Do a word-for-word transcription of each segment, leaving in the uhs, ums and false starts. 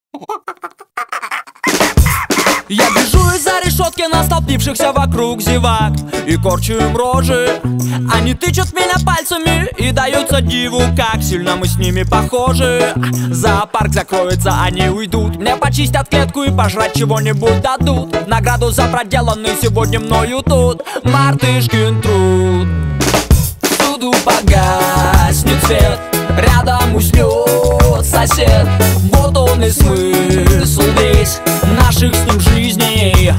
Я бежу из-за решетки на столпившихся вокруг зевак и корчу им рожи. Они тычут меня пальцами и даются диву, как сильно мы с ними похожи. Зоопарк закроется, они уйдут, мне почистят клетку и пожрать чего-нибудь дадут. В награду за проделанный сегодня мною тут мартышкин труд. Всюду погаснет свет, рядом уснет сосед. Вот он и смысл весь наших с ним жизней.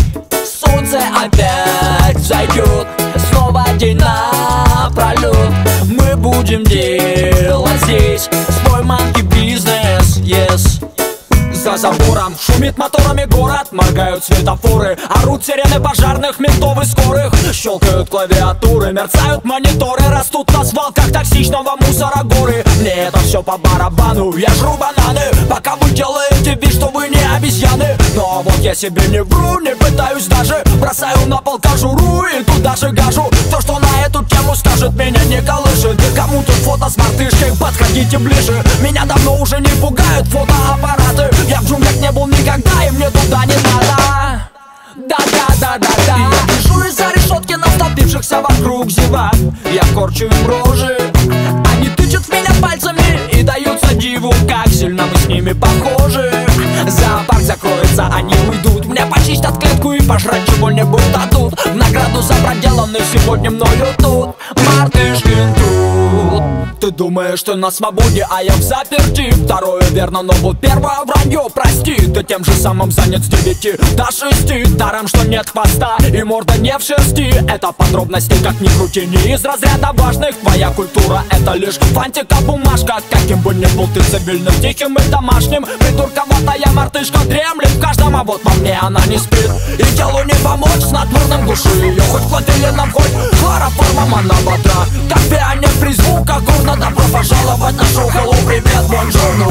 Солнце опять взойдет, снова день напролет. Мы будем делать здесь свой манки-бизнес, yes. За забором шумит моторами город, моргают светофоры, орут сирены пожарных, ментов и скорых. Щелкают клавиатуры, мерцают мониторы, растут на свалках токсичного мусора горы. Мне это все по барабану, я жру бананы, пока вы делаете вид, что вы не обезьяны. Но вот я себе не вру, не пытаюсь даже, бросаю на пол кожуру и туда же гажу. То, что на эту тему скажет, меня не колышет. Кому тут фото с мартышкой, подходите ближе. Меня давно уже не пугают фотоаппараты. Я в джунглях не был никогда, и мне туда не надо. Да-да-да-да-да. И я бежу из-за решетки на столпившихся вокруг зевак. Я корчу им рожи. Они тычут в меня пальцами и даются диву, как сильно мы с ними похожи. Зоопарк закроется, они уйдут, мне почистят клетку и пожрать чего-нибудь дадут. В награду за проделанный сегодня мною тут мартышкин труд. Ты думаешь, что на свободе, а я в заперти. Второе верно, но вот первое вранье, прости. Ты тем же самым занят с девяти до шести. Даром, что нет хвоста и морда не в шерсти. Это подробности, как ни крути, не из разряда важных. Твоя культура — это лишь фантика-бумажка. Каким бы ни был ты цивильным, тихим и домашним, придурковатая мартышка дремлет в каждом, а вот во мне она не спит. И телу не помочь, снотворным души ее хоть платилином, хоть хлороформом она бодра. Как пианет при звуках горно, добро пожаловать на шоу «Hello, привет, бонжорно».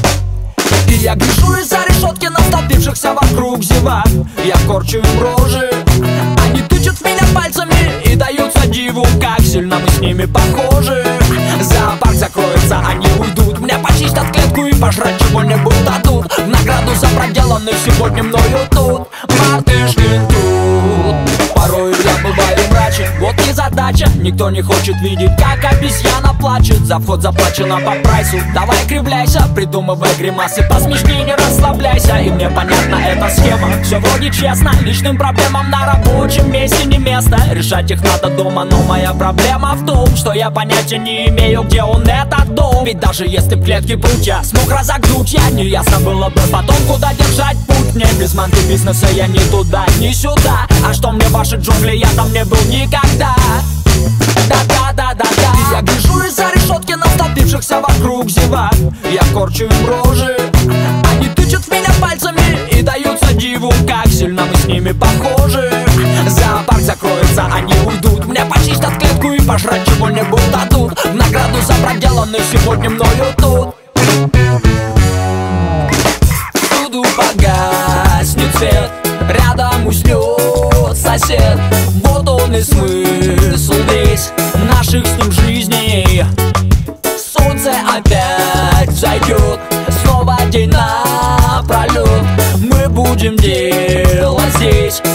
И я гляжу из-за решетки на столпившихся вокруг зевак. Я корчу им рожи. Они тычут в меня пальцами и даются диву, как сильно мы с ними похожи. Зоопарк закроется, они уйдут, мне почистят клетку и пожрать чего-нибудь дадут. В награду за проделанный сегодня мною тут мартышкин труд. Порой я бываю мрачен, вот не задача. Никто не хочет видеть, как обезьяна плачет. За вход заплачено по прайсу, давай кривляйся, придумывай гримасы посмешнее, не расслабляйся. И мне понятна эта схема, все вроде честно. Личным проблемам на рабочем месте не место. Решать их надо дома, но моя проблема в том, что я понятия не имею, где он этот дом. Ведь даже если в клетке прутья смог разогнуть я, не ясно было бы потом, куда держать путь. Мне без манки бизнеса я ни туда, ни сюда. А что мне ваши джунгли, я там не был никогда. Да-да-да-да-да. И я гляжу из-за решетки на столпившихся вокруг зевак. Я корчу им рожи. Они тычут в меня пальцами и даются диву, как сильно мы с ними похожи. Зоопарк закроется, они уйдут, мне почистят клетку и пожрать чего-нибудь дадут. В награду за проделанный сегодня мною тут. Всюду погаснет свет, рядом уснет сосед. Вот он и смысл весь наших с ним жизней. Солнце опять взойдет, снова день напролет. Мы будем делать здесь